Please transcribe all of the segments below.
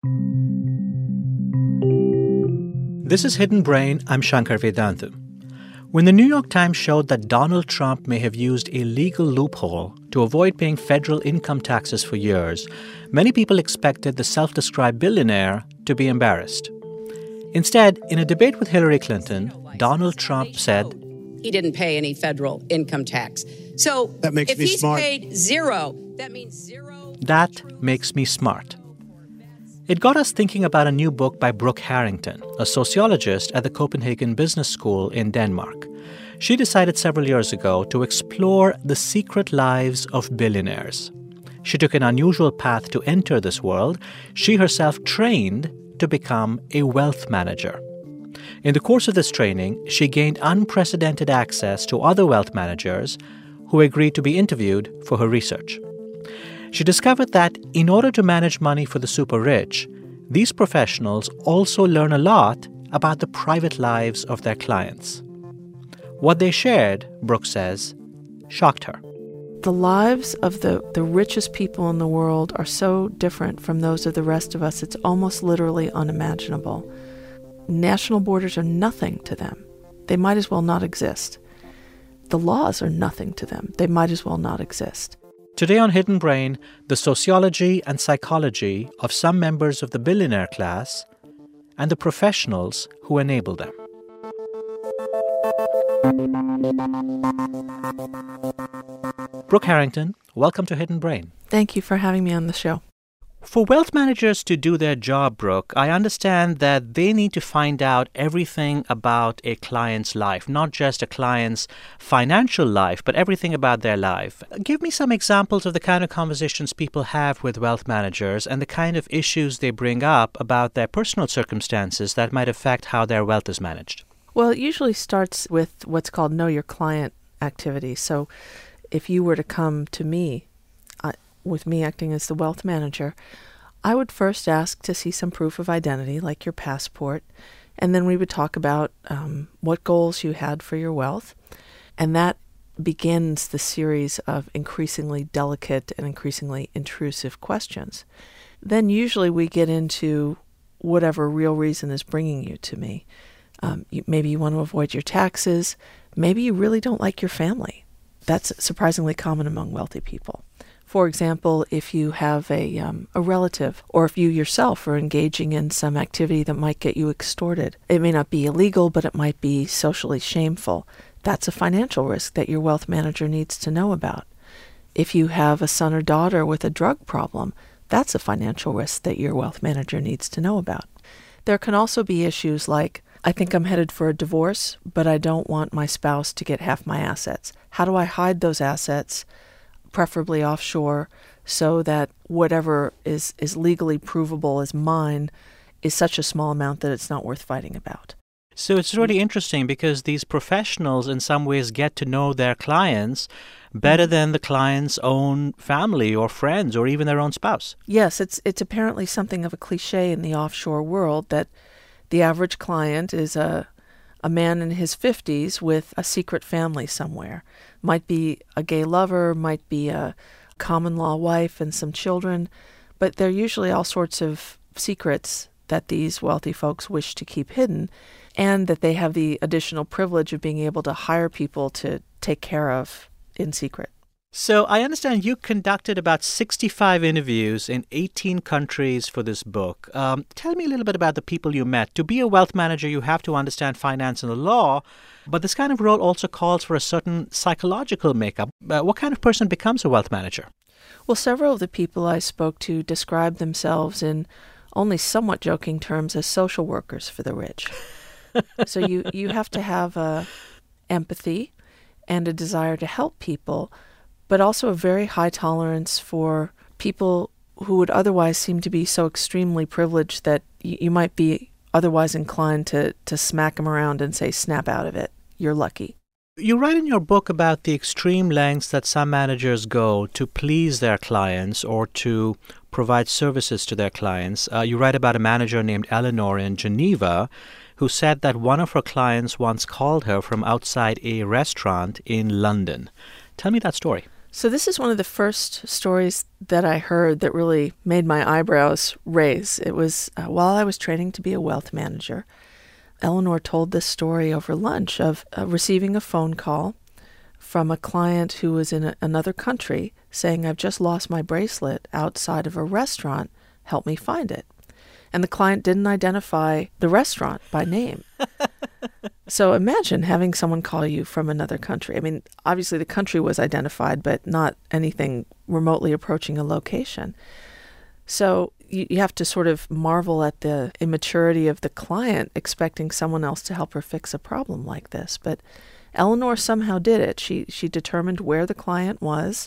This is Hidden Brain. I'm Shankar Vedantam. When the New York Times showed that Donald Trump may have used a legal loophole to avoid paying federal income taxes for years, many people expected the self-described billionaire to be embarrassed. Instead, in a debate with Hillary Clinton, Donald Trump said, he didn't pay any federal income tax. So that makes if me he's smart. paid zero, that means zero. That makes me smart. It got us thinking about a new book by Brooke Harrington, a sociologist at the Copenhagen Business School in Denmark. She decided several years ago to explore the secret lives of billionaires. She took an unusual path to enter this world. She herself trained to become a wealth manager. In the course of this training, she gained unprecedented access to other wealth managers who agreed to be interviewed for her research. She discovered that in order to manage money for the super rich, these professionals also learn a lot about the private lives of their clients. What they shared, Brooke says, shocked her. The lives of the richest people in the world are so different from those of the rest of us, it's almost literally unimaginable. National borders are nothing to them. They might as well not exist. The laws are nothing to them. They might as well not exist. Today on Hidden Brain, the sociology and psychology of some members of the billionaire class and the professionals who enable them. Brooke Harrington, welcome to Hidden Brain. Thank you for having me on the show. For wealth managers to do their job, Brooke, I understand that they need to find out everything about a client's life, not just a client's financial life, but everything about their life. Give me some examples of the kind of conversations people have with wealth managers and the kind of issues they bring up about their personal circumstances that might affect how their wealth is managed. Well, it usually starts with what's called know your client activity. So if you were to come to me, with me acting as the wealth manager, I would first ask to see some proof of identity, like your passport, and then we would talk about what goals you had for your wealth, and that begins the series of increasingly delicate and increasingly intrusive questions. Then usually we get into whatever real reason is bringing you to me. Maybe you want to avoid your taxes. Maybe you really don't like your family. That's surprisingly common among wealthy people. For example, if you have a relative or if you yourself are engaging in some activity that might get you extorted, it may not be illegal, but it might be socially shameful. That's a financial risk that your wealth manager needs to know about. If you have a son or daughter with a drug problem, that's a financial risk that your wealth manager needs to know about. There can also be issues like, I think I'm headed for a divorce, but I don't want my spouse to get half my assets. How do I hide those assets, preferably offshore, so that whatever is legally provable as mine is such a small amount that it's not worth fighting about? So it's really interesting because these professionals in some ways get to know their clients better than the client's own family or friends or even their own spouse. Yes, it's apparently something of a cliche in the offshore world that the average client is a man in his 50s with a secret family somewhere. Might be a gay lover, might be a common law wife and some children, but they're usually all sorts of secrets that these wealthy folks wish to keep hidden, and that they have the additional privilege of being able to hire people to take care of in secret. So I understand you conducted about 65 interviews in 18 countries for this book. Tell me a little bit about the people you met. To be a wealth manager, you have to understand finance and the law, but this kind of role also calls for a certain psychological makeup. What kind of person becomes a wealth manager? Well, several of the people I spoke to described themselves in only somewhat joking terms as social workers for the rich. So you have to have empathy and a desire to help people, but also a very high tolerance for people who would otherwise seem to be so extremely privileged that you might be otherwise inclined to smack them around and say, snap out of it, you're lucky. You write in your book about the extreme lengths that some managers go to please their clients or to provide services to their clients. You write about a manager named Eleanor in Geneva who said that one of her clients once called her from outside a restaurant in London. Tell me that story. So this is one of the first stories that I heard that really made my eyebrows raise. It was while I was training to be a wealth manager. Eleanor told this story over lunch of receiving a phone call from a client who was in another country saying, "I've just lost my bracelet outside of a restaurant. Help me find it." And the client didn't identify the restaurant by name. So imagine having someone call you from another country. I mean, obviously the country was identified, but not anything remotely approaching a location. So you have to sort of marvel at the immaturity of the client expecting someone else to help her fix a problem like this. But Eleanor somehow did it. She determined where the client was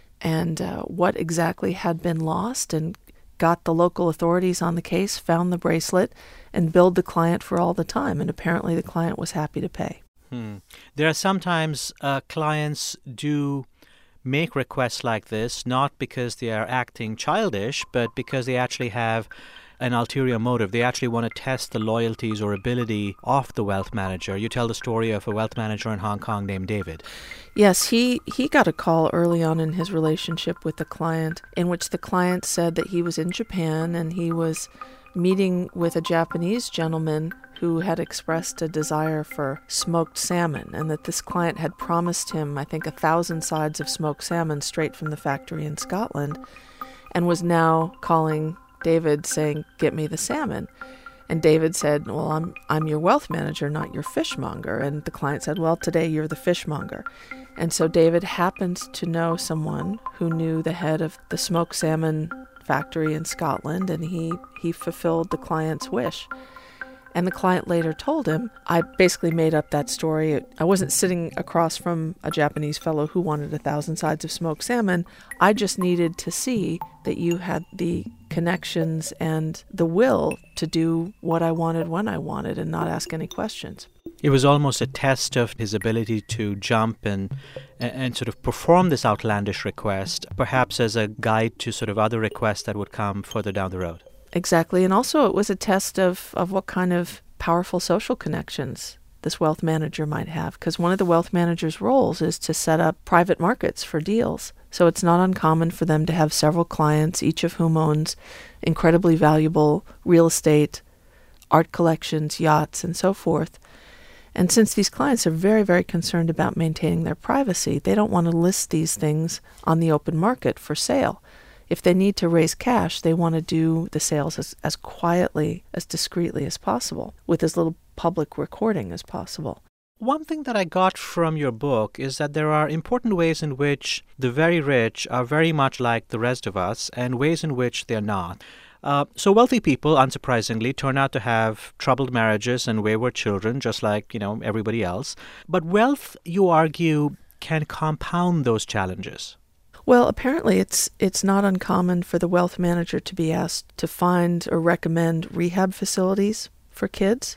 and what exactly had been lost, and got the local authorities on the case, found the bracelet, and billed the client for all the time. And apparently the client was happy to pay. There are sometimes clients do make requests like this, not because they are acting childish, but because they actually have an ulterior motive. They actually want to test the loyalties or ability of the wealth manager. You tell the story of a wealth manager in Hong Kong named David. Yes, he got a call early on in his relationship with the client in which the client said that he was in Japan and he was meeting with a Japanese gentleman who had expressed a desire for smoked salmon, and that this client had promised him, I think, 1,000 sides of smoked salmon straight from the factory in Scotland, and was now calling David saying, "Get me the salmon." And David said, "Well, I'm your wealth manager, not your fishmonger." And the client said, "Well, today you're the fishmonger." And so David happened to know someone who knew the head of the smoked salmon factory in Scotland, and he fulfilled the client's wish. And the client later told him, "I basically made up that story. I wasn't sitting across from a Japanese fellow who wanted 1,000 sides of smoked salmon. I just needed to see that you had the connections and the will to do what I wanted when I wanted and not ask any questions." It was almost a test of his ability to jump and sort of perform this outlandish request, perhaps as a guide to sort of other requests that would come further down the road. Exactly. And also it was a test of what kind of powerful social connections this wealth manager might have, because one of the wealth manager's roles is to set up private markets for deals. So it's not uncommon for them to have several clients, each of whom owns incredibly valuable real estate, art collections, yachts, and so forth. And since these clients are very, very concerned about maintaining their privacy, they don't want to list these things on the open market for sale. If they need to raise cash, they want to do the sales as quietly, as discreetly as possible, with as little public recording as possible. One thing that I got from your book is that there are important ways in which the very rich are very much like the rest of us and ways in which they're not. So wealthy people, unsurprisingly, turn out to have troubled marriages and wayward children, just like, everybody else. But wealth, you argue, can compound those challenges. Well, apparently it's not uncommon for the wealth manager to be asked to find or recommend rehab facilities for kids,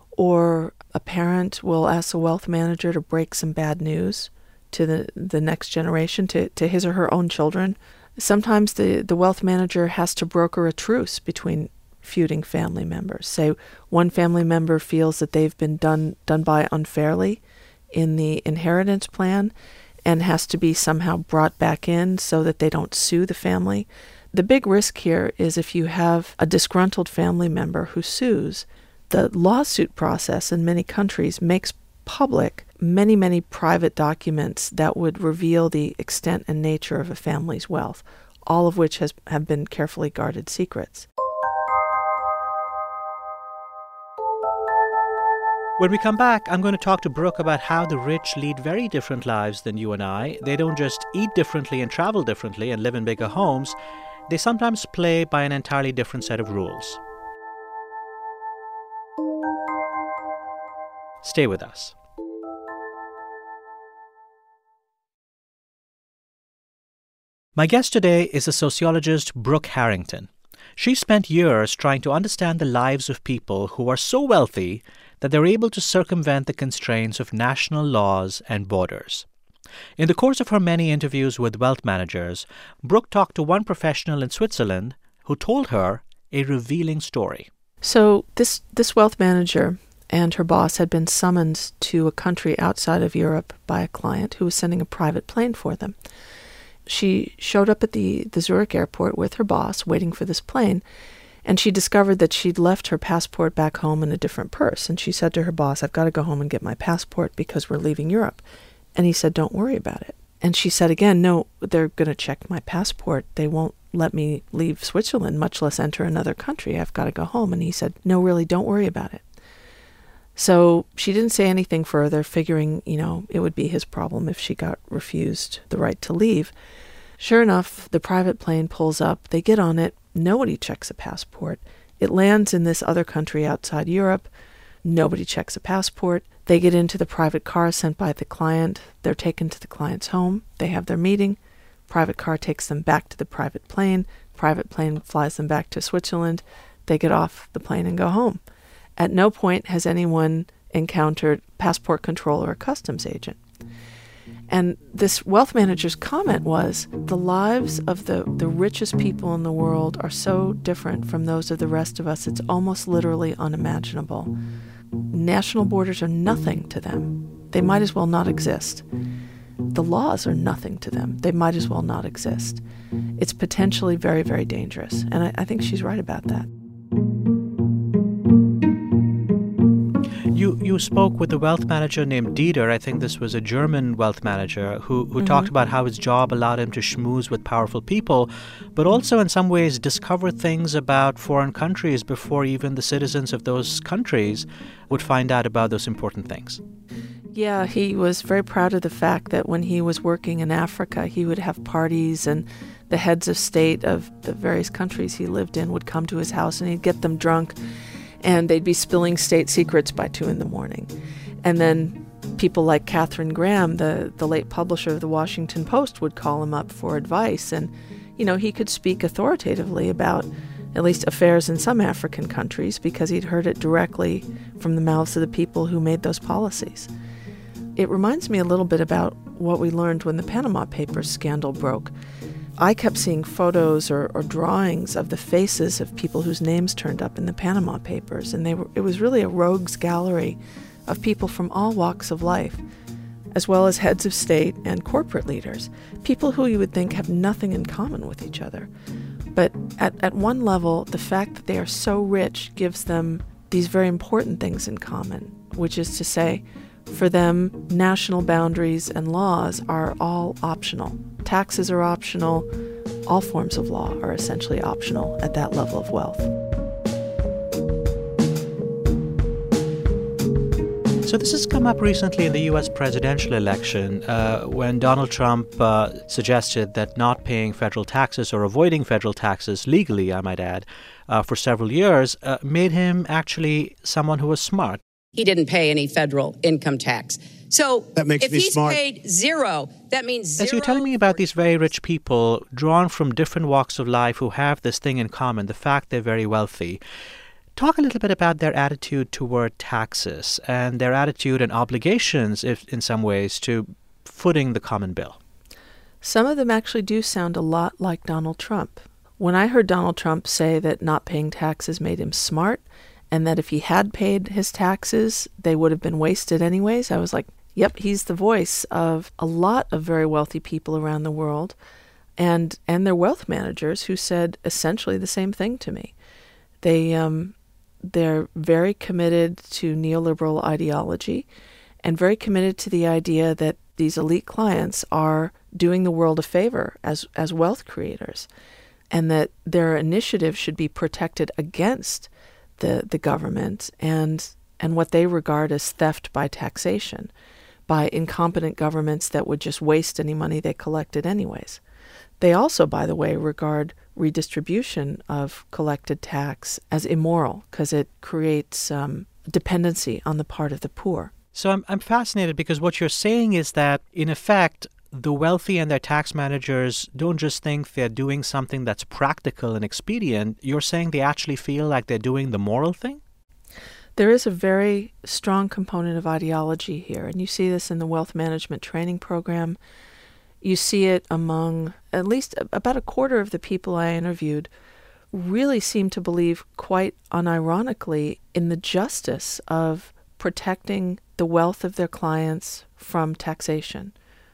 or a parent will ask the wealth manager to break some bad news to the next generation, to his or her own children. Sometimes the wealth manager has to broker a truce between feuding family members. Say one family member feels that they've been done by unfairly in the inheritance plan and has to be somehow brought back in so that they don't sue the family. The big risk here is if you have a disgruntled family member who sues, the lawsuit process in many countries makes public many, many private documents that would reveal the extent and nature of a family's wealth, all of which have been carefully guarded secrets. When we come back, I'm going to talk to Brooke about how the rich lead very different lives than you and I. They don't just eat differently and travel differently and live in bigger homes. They sometimes play by an entirely different set of rules. Stay with us. My guest today is the sociologist Brooke Harrington. She spent years trying to understand the lives of people who are so wealthy that they're able to circumvent the constraints of national laws and borders. In the course of her many interviews with wealth managers, Brooke talked to one professional in Switzerland who told her a revealing story. So this wealth manager and her boss had been summoned to a country outside of Europe by a client who was sending a private plane for them. she showed up at the Zurich airport with her boss waiting for this plane, and she discovered that she'd left her passport back home in a different purse. And she said to her boss, I've got to go home and get my passport because we're leaving Europe. And he said, don't worry about it. And she said again, no, they're going to check my passport. They won't let me leave Switzerland, much less enter another country. I've got to go home. And he said, no, really, don't worry about it. So she didn't say anything further, figuring, it would be his problem if she got refused the right to leave. Sure enough, the private plane pulls up. They get on it. Nobody checks a passport. It lands in this other country outside Europe. Nobody checks a passport. They get into the private car sent by the client. They're taken to the client's home. They have their meeting. Private car takes them back to the private plane. Private plane flies them back to Switzerland. They get off the plane and go home. At no point has anyone encountered passport control or a customs agent. And this wealth manager's comment was, the lives of the richest people in the world are so different from those of the rest of us, it's almost literally unimaginable. National borders are nothing to them. They might as well not exist. The laws are nothing to them. They might as well not exist. It's potentially very, very dangerous. And I think she's right about that. You spoke with a wealth manager named Dieter. I think this was a German wealth manager who talked about how his job allowed him to schmooze with powerful people, but also in some ways discover things about foreign countries before even the citizens of those countries would find out about those important things. Yeah, he was very proud of the fact that when he was working in Africa, he would have parties and the heads of state of the various countries he lived in would come to his house and he'd get them drunk. And they'd be spilling state secrets by 2 a.m. And then people like Katharine Graham, the late publisher of the Washington Post, would call him up for advice. And, he could speak authoritatively about at least affairs in some African countries because he'd heard it directly from the mouths of the people who made those policies. It reminds me a little bit about what we learned when the Panama Papers scandal broke. I kept seeing photos or drawings of the faces of people whose names turned up in the Panama Papers, and it was really a rogues gallery of people from all walks of life, as well as heads of state and corporate leaders, people who you would think have nothing in common with each other. But at one level, the fact that they are so rich gives them these very important things in common, which is to say, for them, national boundaries and laws are all optional. Taxes are optional. All forms of law are essentially optional at that level of wealth. So this has come up recently in the U.S. presidential election when Donald Trump suggested that not paying federal taxes or avoiding federal taxes legally, I might add, for several years made him actually someone who was smart. He didn't pay any federal income tax. So that makes if me he's smart. paid zero, that means zero. As you're telling me about these very rich people drawn from different walks of life who have this thing in common, the fact they're very wealthy. Talk a little bit about their attitude toward taxes and their attitude and obligations, if in some ways, to footing the common bill. Some of them actually do sound a lot like Donald Trump. When I heard Donald Trump say that not paying taxes made him smart, and that if he had paid his taxes, they would have been wasted anyways, I was like, yep, he's the voice of a lot of very wealthy people around the world and their wealth managers who said essentially the same thing to me. They're very committed to neoliberal ideology and very committed to the idea that these elite clients are doing the world a favor as wealth creators, and that their initiative should be protected against the government and what they regard as theft by taxation, by incompetent governments that would just waste any money they collected anyways. They also, by the way, regard redistribution of collected tax as immoral because it creates dependency on the part of the poor. So I'm fascinated because what you're saying is that, in effect, the wealthy and their tax managers don't just think they're doing something that's practical and expedient. You're saying they actually feel like they're doing the moral thing? There is a very strong component of ideology here, and you see this in the wealth management training program. You see it among at least about a quarter of the people I interviewed really seem to believe quite unironically in the justice of protecting the wealth of their clients from taxation.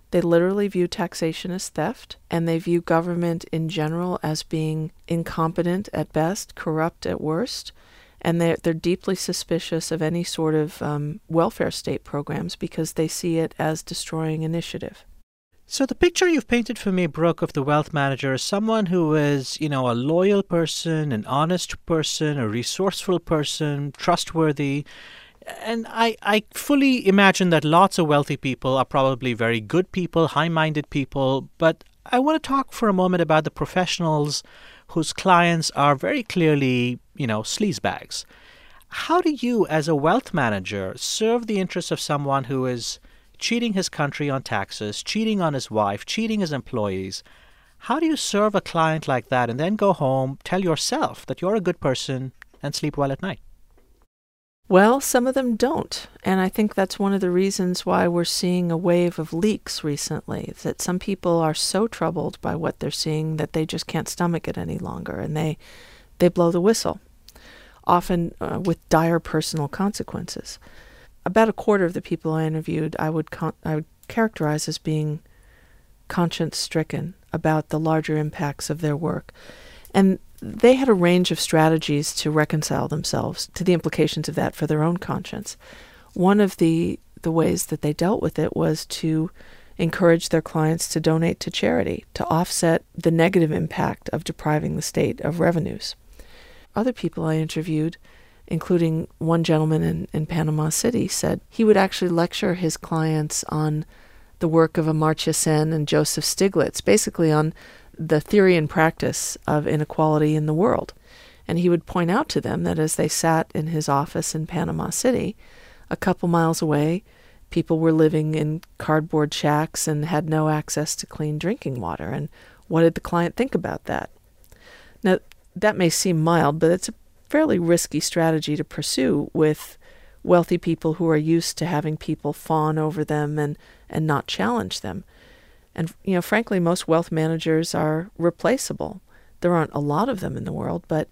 They literally view taxation as theft, and they view government in general as being incompetent at best, corrupt at worst, and they're deeply suspicious of any sort of welfare state programs because they see it as destroying initiative. So the picture you've painted for me, Brooke, of the wealth manager is someone who is, a loyal person, an honest person, a resourceful person, trustworthy. And I fully imagine that lots of wealthy people are probably very good people, high-minded people. But I want to talk for a moment about the professionals whose clients are very clearly, sleazebags. How do you, as a wealth manager, serve the interests of someone who is cheating his country on taxes, cheating on his wife, cheating his employees? How do you serve a client like that and then go home, tell yourself that you're a good person and sleep well at night? Well, some of them don't. And I think that's one of the reasons why we're seeing a wave of leaks recently, that some people are so troubled by what they're seeing that they just can't stomach it any longer, and they blow the whistle, often with dire personal consequences. About a quarter of the people I interviewed I would characterize as being conscience-stricken about the larger impacts of their work. And they had a range of strategies to reconcile themselves to the implications of that for their own conscience. One of the ways that they dealt with it was to encourage their clients to donate to charity, to offset the negative impact of depriving the state of revenues. Other people I interviewed, including one gentleman in Panama City, said he would actually lecture his clients on the work of Amartya Sen and Joseph Stiglitz, basically on the theory and practice of inequality in the world. And he would point out to them that as they sat in his office in Panama City, a couple miles away, people were living in cardboard shacks and had no access to clean drinking water. And what did the client think about that? Now, that may seem mild, but it's a fairly risky strategy to pursue with wealthy people who are used to having people fawn over them and not challenge them. And, frankly, most wealth managers are replaceable. There aren't a lot of them in the world, but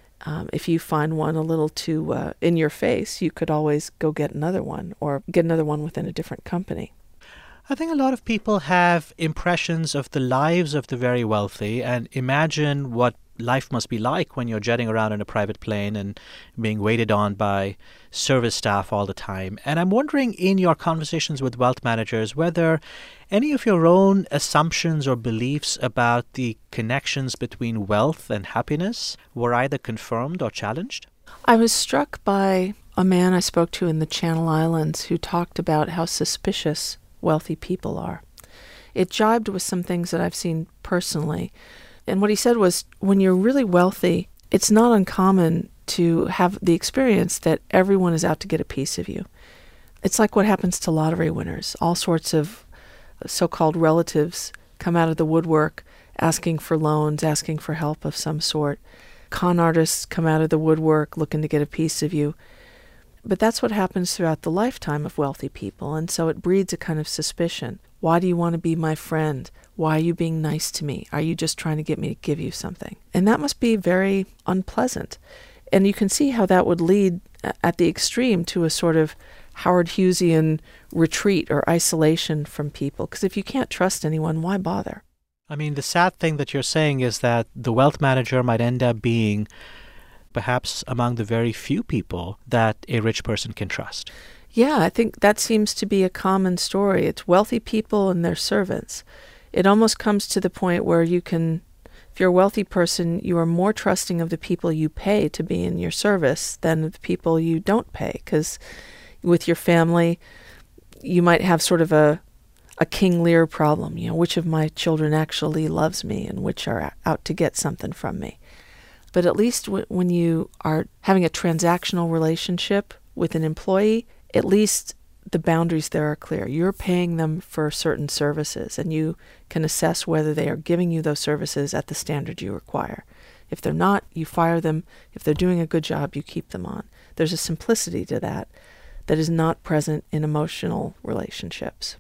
if you find one a little too in your face, you could always go get another one or get another one within a different company. I think a lot of people have impressions of the lives of the very wealthy and imagine what life must be like when you're jetting around in a private plane and being waited on by service staff all the time. And I'm wondering, in your conversations with wealth managers, whether any of your own assumptions or beliefs about the connections between wealth and happiness were either confirmed or challenged? I was struck by a man I spoke to in the Channel Islands who talked about how suspicious wealthy people are. It jibed with some things that I've seen personally. And what he said was, when you're really wealthy, it's not uncommon to have the experience that everyone is out to get a piece of you. It's like what happens to lottery winners. All sorts of so-called relatives come out of the woodwork asking for loans, asking for help of some sort. Con artists come out of the woodwork looking to get a piece of you. But that's what happens throughout the lifetime of wealthy people, and so it breeds a kind of suspicion. Why do you want to be my friend? Why are you being nice to me? Are you just trying to get me to give you something? And that must be very unpleasant. And you can see how that would lead at the extreme to a sort of Howard Hughesian retreat or isolation from people. Because if you can't trust anyone, why bother? I mean, the sad thing that you're saying is that the wealth manager might end up being perhaps among the very few people that a rich person can trust. Yeah, I think that seems to be a common story. It's wealthy people and their servants. It almost comes to the point where you can, if you're a wealthy person, you are more trusting of the people you pay to be in your service than the people you don't pay. Because with your family, you might have sort of a King Lear problem. Which of my children actually loves me and which are out to get something from me. But at least when you are having a transactional relationship with an employee, at least the boundaries there are clear. You're paying them for certain services, and you can assess whether they are giving you those services at the standard you require. If they're not, you fire them. If they're doing a good job, you keep them on. There's a simplicity to that is not present in emotional relationships.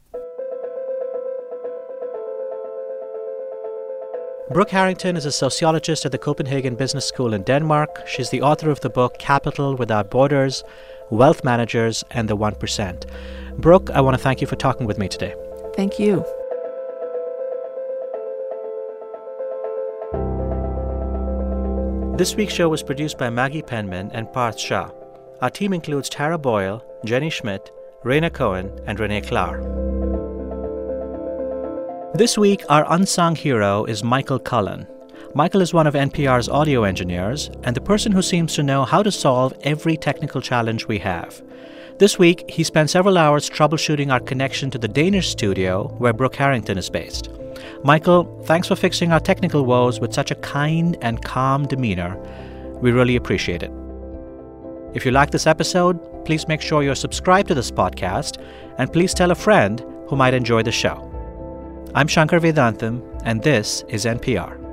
Brooke Harrington is a sociologist at the Copenhagen Business School in Denmark. She's the author of the book Capital Without Borders, Wealth Managers and the 1%. Brooke, I want to thank you for talking with me today. Thank you. This week's show was produced by Maggie Penman and Parth Shah. Our team includes Tara Boyle, Jenny Schmidt, Raina Cohen, and Renee Klahr. This week, our unsung hero is Michael Cullen. Michael is one of NPR's audio engineers and the person who seems to know how to solve every technical challenge we have. This week, he spent several hours troubleshooting our connection to the Danish studio where Brooke Harrington is based. Michael, thanks for fixing our technical woes with such a kind and calm demeanor. We really appreciate it. If you like this episode, please make sure you're subscribed to this podcast, and please tell a friend who might enjoy the show. I'm Shankar Vedantam, and this is NPR.